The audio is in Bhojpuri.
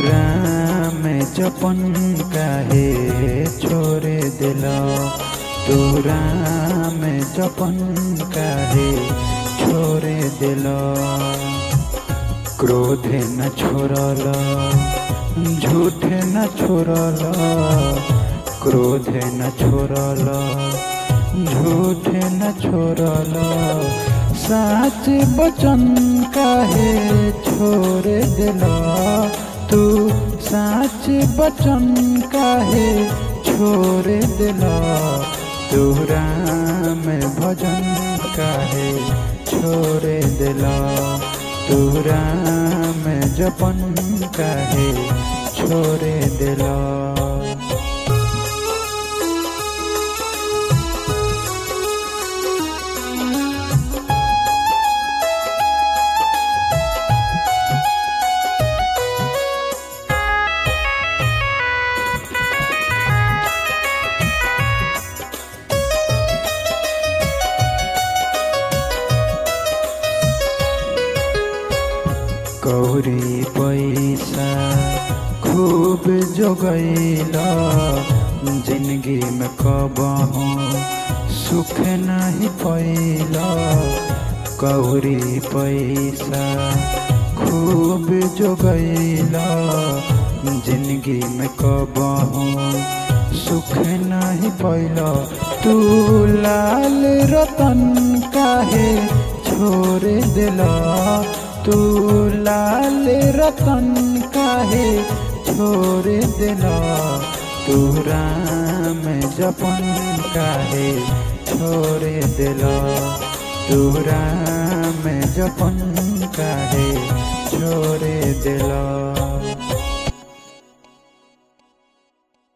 राम जपन काहे छोड़े दिला, तू राम जपन काहे छोड़े दिला। क्रोधे न छोड़ला, झूठे न छोड़ला, क्रोधे न छोड़ला, झूठे न छोड़ला। साच बचन काहे छोड़ दिला, तू साच बचन काहे छोड़ दिला। तू राम भजन काहे छोड़ दिला, तू राम जपन काहे छोड़ दिला। कौड़ी पैसा खूब जोगैला, जिंदगी में कबहू सुख नहीं पैला। कौड़ी पैसा खूब जोगैला, जिंदगी में कबहू सुख नहीं पैला। तू लाल रतन काहे छोड़ दिला, तू लाल रतन काहे छोड़ दिला। तू राम जपन काहे छोड़ दिला, तू राम जपन काहे छोड़ दिला।